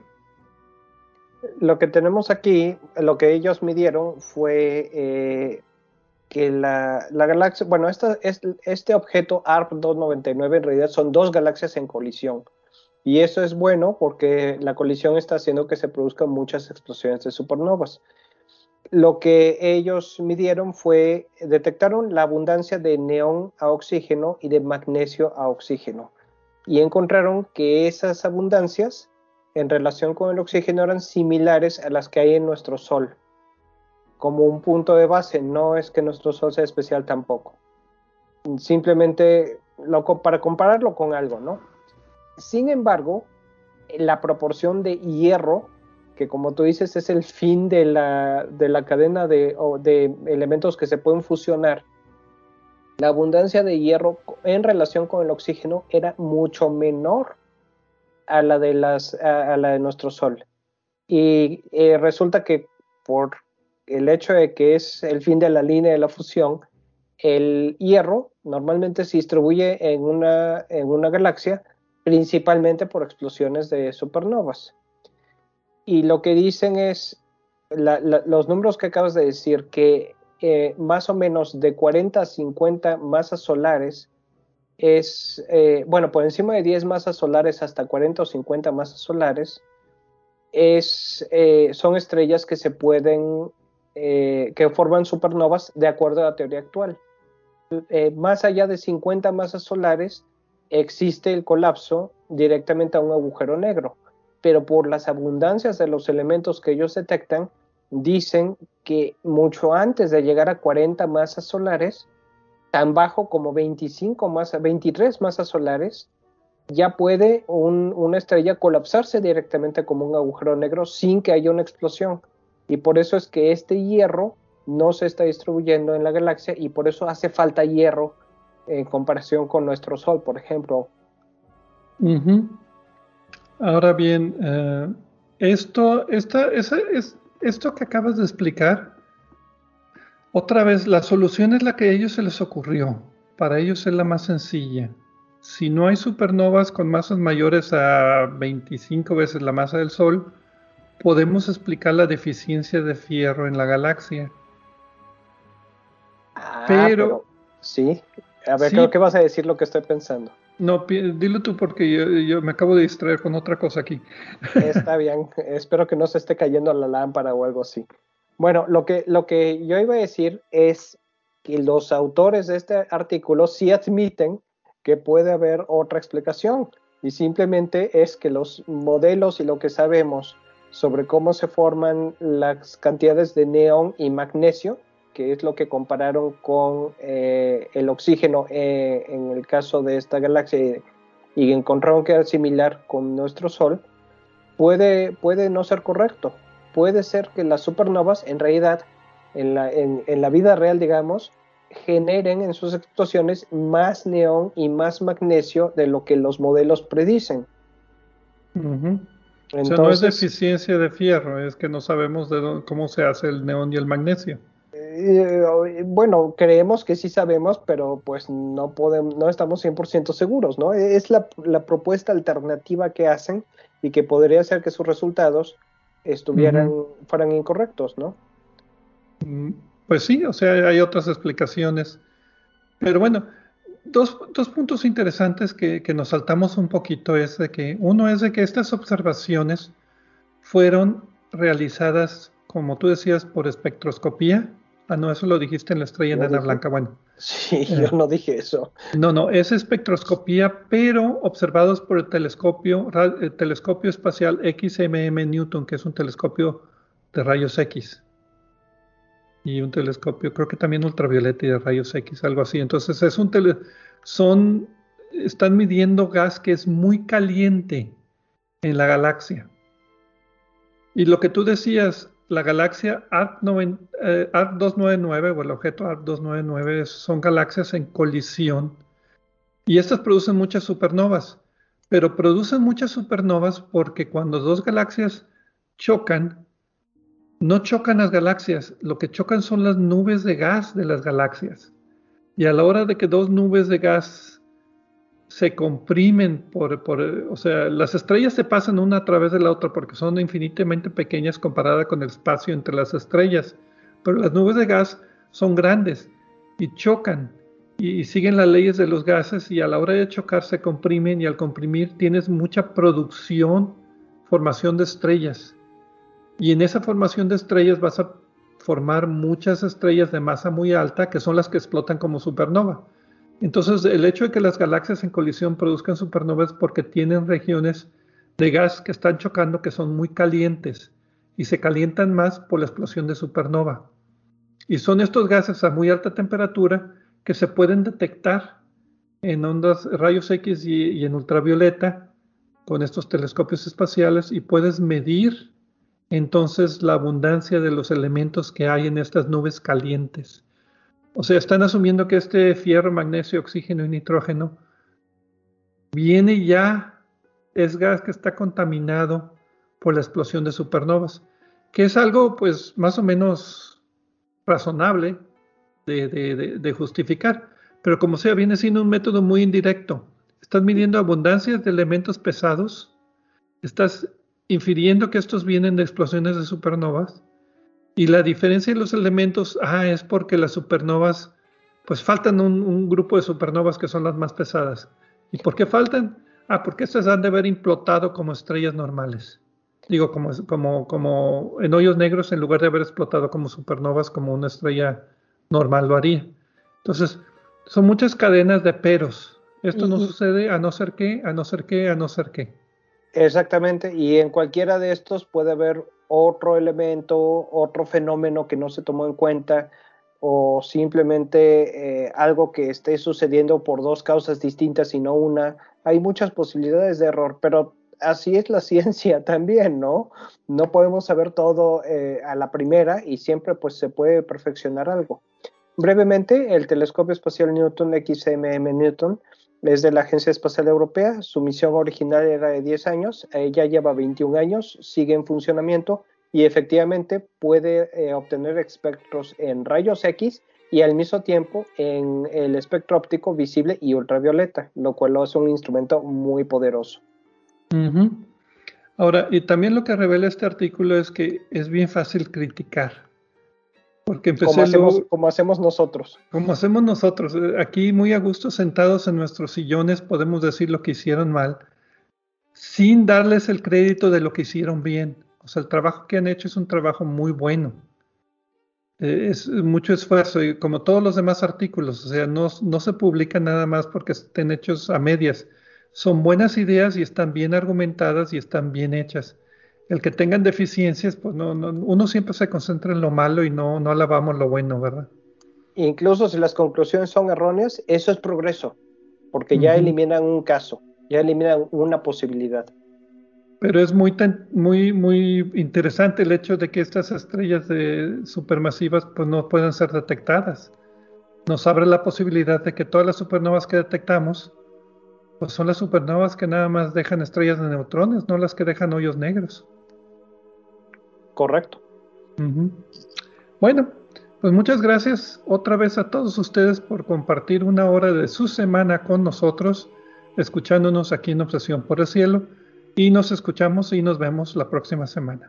Lo que tenemos aquí, lo que ellos midieron fue que la galaxia, bueno, este objeto ARP 299 en realidad son dos galaxias en colisión. Y eso es bueno porque la colisión está haciendo que se produzcan muchas explosiones de supernovas. Lo que ellos midieron detectaron la abundancia de neón a oxígeno y de magnesio a oxígeno. Y encontraron que esas abundancias en relación con el oxígeno eran similares a las que hay en nuestro Sol. Como un punto de base, no es que nuestro Sol sea especial tampoco. Simplemente para compararlo con algo, ¿no? Sin embargo, la proporción de hierro, que como tú dices es el fin de la cadena de elementos que se pueden fusionar, la abundancia de hierro en relación con el oxígeno era mucho menor a la de nuestro Sol. Y resulta que por el hecho de que es el fin de la línea de la fusión, el hierro normalmente se distribuye en una galaxia principalmente por explosiones de supernovas. Y lo que dicen es, los números que acabas de decir, que más o menos de 40 a 50 masas solares bueno, por encima de 10 masas solares hasta 40 o 50 masas solares, son estrellas que que forman supernovas de acuerdo a la teoría actual. Más allá de 50 masas solares, existe el colapso directamente a un agujero negro, pero por las abundancias de los elementos que ellos detectan, dicen que mucho antes de llegar a 40 masas solares, tan bajo como 23 masas solares, ya puede una estrella colapsarse directamente como un agujero negro sin que haya una explosión. Y por eso es que este hierro no se está distribuyendo en la galaxia y por eso hace falta hierro en comparación con nuestro Sol, por ejemplo. Uh-huh. Ahora bien, esto que acabas de explicar, otra vez, la solución es la que a ellos se les ocurrió. Para ellos es la más sencilla. Si no hay supernovas con masas mayores a 25 veces la masa del Sol, podemos explicar la deficiencia de fierro en la galaxia. Pero sí. A ver, sí, ¿qué vas a decir lo que estoy pensando? No, dilo tú porque yo me acabo de distraer con otra cosa aquí. Está bien, espero que no se esté cayendo la lámpara o algo así. Bueno, lo que yo iba a decir es que los autores de este artículo sí admiten que puede haber otra explicación y simplemente es que los modelos y lo que sabemos sobre cómo se forman las cantidades de neón y magnesio, que es lo que compararon con el oxígeno en el caso de esta galaxia y encontraron que era similar con nuestro Sol, puede no ser correcto. Puede ser que las supernovas en realidad en la vida real, digamos, generen en sus explosiones más neón y más magnesio de lo que los modelos predicen. Uh-huh. Entonces, o sea, no es deficiencia de fierro, es que no sabemos cómo se hace el neón y el magnesio. Bueno, creemos que sí sabemos, pero pues no estamos 100% seguros, ¿no? Es la propuesta alternativa que hacen y que podría ser que sus resultados fueran incorrectos, ¿no? Pues sí, o sea, hay otras explicaciones. Pero bueno, dos puntos interesantes que nos saltamos un poquito es de que, uno es de que estas observaciones fueron realizadas, como tú decías, por espectroscopía. Ah, no, eso lo dijiste en la estrella enana blanca. Bueno. Sí, yo no dije eso. No, es espectroscopía, pero observados por el telescopio espacial XMM Newton, que es un telescopio de rayos X. Y un telescopio, creo que también ultravioleta y de rayos X, algo así. Entonces están midiendo gas que es muy caliente en la galaxia. Y lo que tú decías, la galaxia ARC-299 o el objeto ARC-299 son galaxias en colisión y estas producen muchas supernovas, pero producen muchas supernovas porque cuando dos galaxias chocan, no chocan las galaxias, lo que chocan son las nubes de gas de las galaxias. Y a la hora de que dos nubes de gas se comprimen o sea, las estrellas se pasan una a través de la otra porque son infinitamente pequeñas comparada con el espacio entre las estrellas, pero las nubes de gas son grandes y chocan y siguen las leyes de los gases, y a la hora de chocar se comprimen, y al comprimir tienes mucha formación de estrellas, y en esa formación de estrellas vas a formar muchas estrellas de masa muy alta, que son las que explotan como supernova. Entonces, el hecho de que las galaxias en colisión produzcan supernovas es porque tienen regiones de gas que están chocando, que son muy calientes, y se calientan más por la explosión de supernova. Y son estos gases a muy alta temperatura que se pueden detectar en ondas, rayos X y en ultravioleta con estos telescopios espaciales, y puedes medir entonces la abundancia de los elementos que hay en estas nubes calientes. O sea, están asumiendo que este fierro, magnesio, oxígeno y nitrógeno viene ya, es gas que está contaminado por la explosión de supernovas, que es algo pues más o menos razonable de justificar, pero como sea, viene siendo un método muy indirecto. Estás midiendo abundancias de elementos pesados, estás infiriendo que estos vienen de explosiones de supernovas, y la diferencia de los elementos es porque las supernovas, pues faltan un grupo de supernovas que son las más pesadas. ¿Y por qué faltan? Porque estas han de haber implotado como estrellas normales. Digo, como en hoyos negros, en lugar de haber explotado como supernovas, como una estrella normal lo haría. Entonces, son muchas cadenas de peros. Esto no sucede a no ser que, a no ser que, a no ser que. Exactamente, y en cualquiera de estos puede haber otro elemento, otro fenómeno que no se tomó en cuenta, o simplemente algo que esté sucediendo por dos causas distintas y no una. Hay muchas posibilidades de error, pero así es la ciencia también, ¿no? No podemos saber todo a la primera, y siempre pues se puede perfeccionar algo. Brevemente, el Telescopio Espacial Newton, XMM Newton, es de la Agencia Espacial Europea. Su misión original era de 10 años, ya lleva 21 años, sigue en funcionamiento, y efectivamente puede obtener espectros en rayos X y al mismo tiempo en el espectro óptico visible y ultravioleta, lo cual es un instrumento muy poderoso. Uh-huh. Ahora, y también lo que revela este artículo es que es bien fácil criticar. Porque como hacemos nosotros. Como hacemos nosotros. Aquí muy a gusto, sentados en nuestros sillones, podemos decir lo que hicieron mal, sin darles el crédito de lo que hicieron bien. O sea, el trabajo que han hecho es un trabajo muy bueno. Es mucho esfuerzo, y como todos los demás artículos, o sea, no se publican nada más porque estén hechos a medias. Son buenas ideas y están bien argumentadas y están bien hechas. El que tengan deficiencias, pues uno siempre se concentra en lo malo y no alabamos lo bueno, ¿verdad? Incluso si las conclusiones son erróneas, eso es progreso, porque ya eliminan un caso, ya eliminan una posibilidad. Pero es muy interesante el hecho de que estas estrellas supermasivas pues no puedan ser detectadas. Nos abre la posibilidad de que todas las supernovas que detectamos pues son las supernovas que nada más dejan estrellas de neutrones, no las que dejan hoyos negros. Correcto. Bueno, pues muchas gracias otra vez a todos ustedes por compartir una hora de su semana con nosotros, escuchándonos aquí en Obsesión por el Cielo, y nos escuchamos y nos vemos la próxima semana.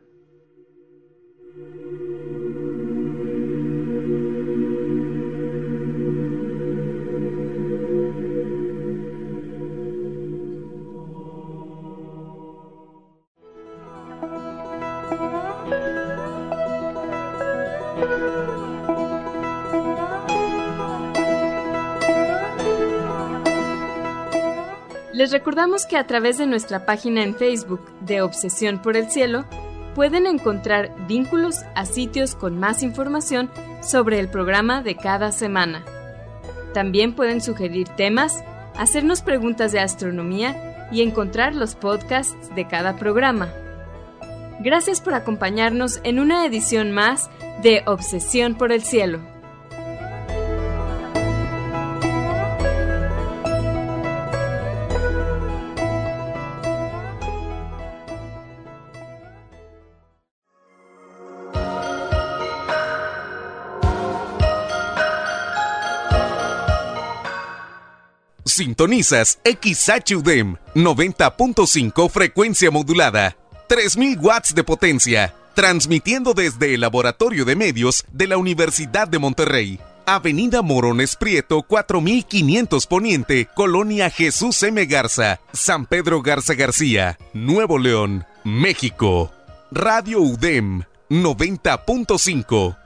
Les recordamos que a través de nuestra página en Facebook de Obsesión por el Cielo pueden encontrar vínculos a sitios con más información sobre el programa de cada semana. También pueden sugerir temas, hacernos preguntas de astronomía y encontrar los podcasts de cada programa. Gracias por acompañarnos en una edición más de Obsesión por el Cielo. Sintonizas XHUDEM 90.5 frecuencia modulada, 3000 watts de potencia, transmitiendo desde el Laboratorio de Medios de la Universidad de Monterrey. Avenida Morones Prieto, 4500 Poniente, Colonia Jesús M. Garza, San Pedro Garza García, Nuevo León, México. Radio UDEM 90.5.